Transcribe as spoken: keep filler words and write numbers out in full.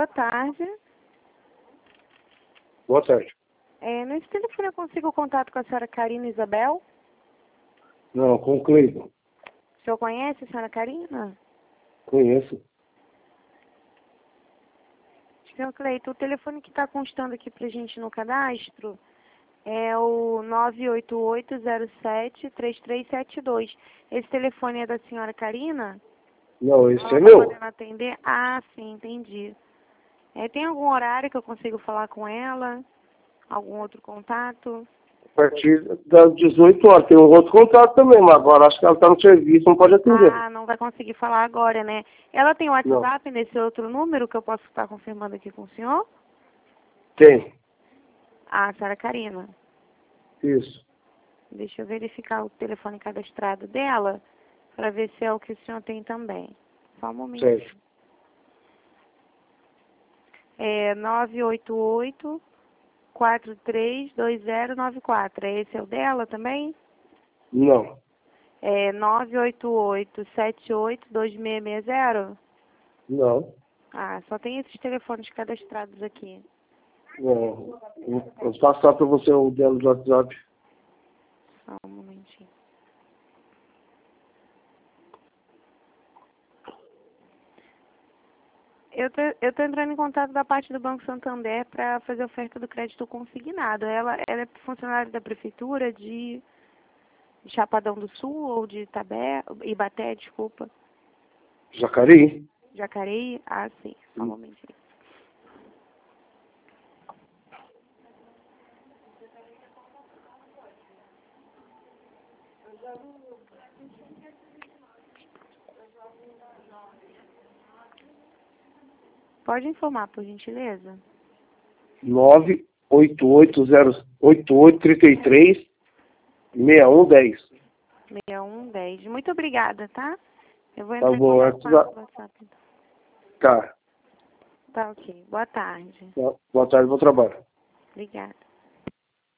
boa tarde. Boa tarde. É, nesse telefone eu consigo o contato com a senhora Karina Isabel? Não, com o Cleiton. O senhor conhece a senhora Karina? Conheço. Senhor Cleiton, o telefone que está constando aqui pra gente no cadastro é o nove oito oito zero sete três três sete dois. Esse telefone é da senhora Karina? Não, esse Ela é tá meu. podendo atender? Ah, sim, entendi. É, tem algum horário que eu consigo falar com ela? Algum outro contato? A partir das dezoito horas. Tem um outro contato também, mas agora acho que ela está no serviço, não pode atender. Ah, não vai conseguir falar agora, né? Ela tem o Não. WhatsApp nesse outro número que eu posso estar confirmando aqui com o senhor? Tem. Ah, senhora Karina. Isso. Deixa eu verificar o telefone cadastrado dela para ver se é o que o senhor tem também. Só um momento. Certo. É nove oito oito quatro três dois zero nove quatro. Esse é o dela também? Não. É nove oito oito sete oito dois seis seis zero? Não. Ah, só tem esses telefones cadastrados aqui. Não. Vou vou passar para você o dela do WhatsApp. Só um momentinho. Eu tô, eu tô entrando em contato da parte do Banco Santander para fazer oferta do crédito consignado. Ela, ela é funcionária da prefeitura de Chapadão do Sul ou de Itabé, Ibaté, desculpa. Jacareí. Jacareí? Ah, sim. Só um momentinho. Pode informar, por gentileza? nove oito oito zero oito oito três três seis um um zero. seis um um zero. Muito obrigada, tá? Eu vou Tá entrar em bom. contato com ela WhatsApp. no WhatsApp. Então. Tá. Tá ok. Boa tarde. Boa tarde, bom trabalho. Obrigada.